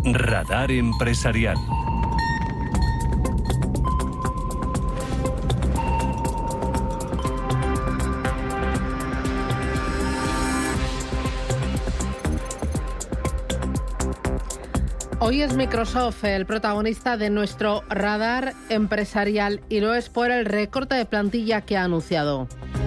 Radar Empresarial. Hoy es Microsoft el protagonista de nuestro radar empresarial y lo es por el recorte de plantilla que ha anunciado.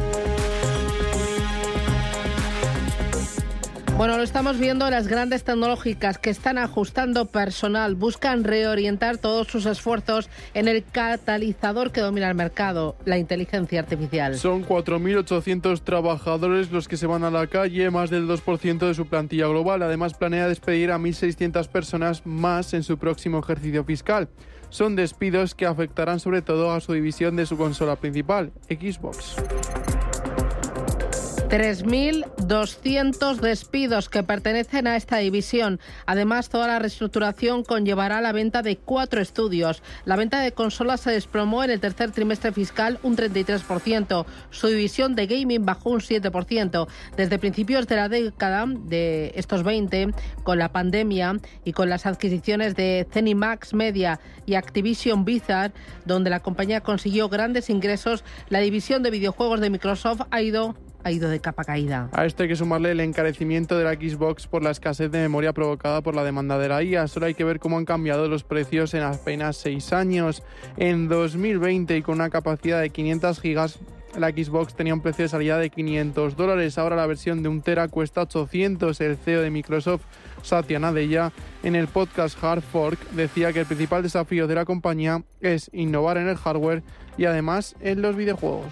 Bueno, lo estamos viendo, las grandes tecnológicas que están ajustando personal, buscan reorientar todos sus esfuerzos en el catalizador que domina el mercado, la inteligencia artificial. Son 4.800 trabajadores los que se van a la calle, más del 2% de su plantilla global. Además, planea despedir a 1.600 personas más en su próximo ejercicio fiscal. Son despidos que afectarán sobre todo a su división de su consola principal, Xbox. 3.200 despidos que pertenecen a esta división. Además, toda la reestructuración conllevará la venta de 4 estudios. La venta de consolas se desplomó en el tercer trimestre fiscal un 33%. Su división de gaming bajó un 7%. Desde principios de la década de estos 20, con la pandemia y con las adquisiciones de Zenimax Media y Activision Blizzard, donde la compañía consiguió grandes ingresos, la división de videojuegos de Microsoft ha ido de capa caída. A esto hay que sumarle el encarecimiento de la Xbox por la escasez de memoria provocada por la demanda de la IA. Solo hay que ver cómo han cambiado los precios en apenas 6 años. En 2020, y con una capacidad de 500 gigas, la Xbox tenía un precio de salida de $500. Ahora la versión de 1 tera cuesta 800. El CEO de Microsoft, Satya Nadella, en el podcast Hard Fork, decía que el principal desafío de la compañía es innovar en el hardware y además en los videojuegos.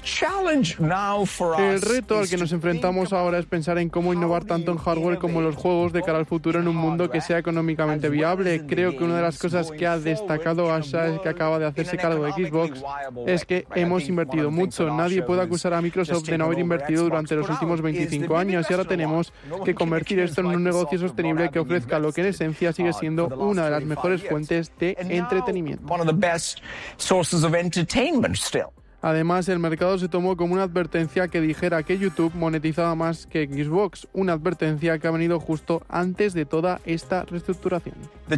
El reto al que nos enfrentamos ahora es pensar en cómo innovar tanto en hardware como en los juegos de cara al futuro en un mundo que sea económicamente viable. Creo que una de las cosas que ha destacado Asa, que acaba de hacerse cargo de Xbox, es que hemos invertido mucho. Nadie puede acusar a Microsoft de no haber invertido durante los últimos 25 años y ahora tenemos que convertir esto en un negocio sostenible que ofrezca lo que en esencia sigue siendo una de las mejores fuentes de entretenimiento. Además, el mercado se tomó como una advertencia que dijera que YouTube monetizaba más que Xbox, una advertencia que ha venido justo antes de toda esta reestructuración.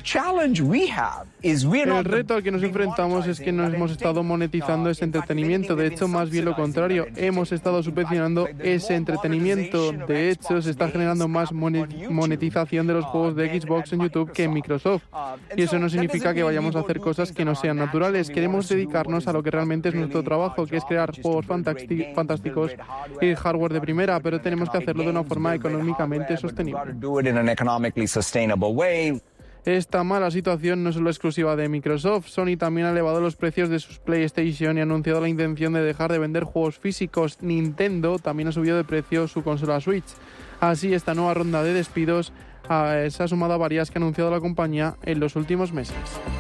El reto al que nos enfrentamos es que no hemos estado monetizando ese entretenimiento, de hecho, más bien lo contrario, hemos estado subvencionando ese entretenimiento. De hecho, se está generando más monetización de los juegos de Xbox en YouTube que en Microsoft. Y eso no significa que vayamos a hacer cosas que no sean naturales. Queremos dedicarnos a lo que realmente es nuestro trabajo, que es crear juegos fantásticos y hardware de primera, pero tenemos que hacerlo de una forma económicamente sostenible. Esta mala situación no es solo exclusiva de Microsoft. Sony también ha elevado los precios de sus PlayStation y ha anunciado la intención de dejar de vender juegos físicos. Nintendo también ha subido de precio su consola Switch. Así, esta nueva ronda de despidos se ha sumado a varias que ha anunciado la compañía en los últimos meses.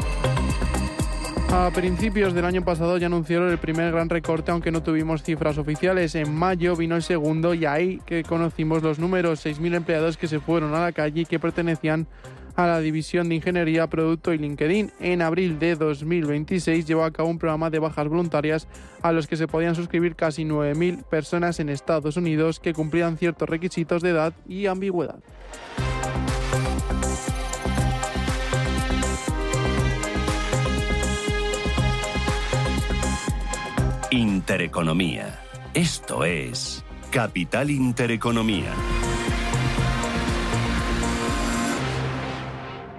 A principios del año pasado ya anunciaron el primer gran recorte, aunque no tuvimos cifras oficiales. En mayo vino el segundo y ahí que conocimos los números, 6.000 empleados que se fueron a la calle y que pertenecían a la división de Ingeniería, Producto y LinkedIn. En abril de 2026 llevó a cabo un programa de bajas voluntarias a los que se podían suscribir casi 9.000 personas en Estados Unidos que cumplían ciertos requisitos de edad y ambigüedad. Intereconomía. Esto es Capital Intereconomía.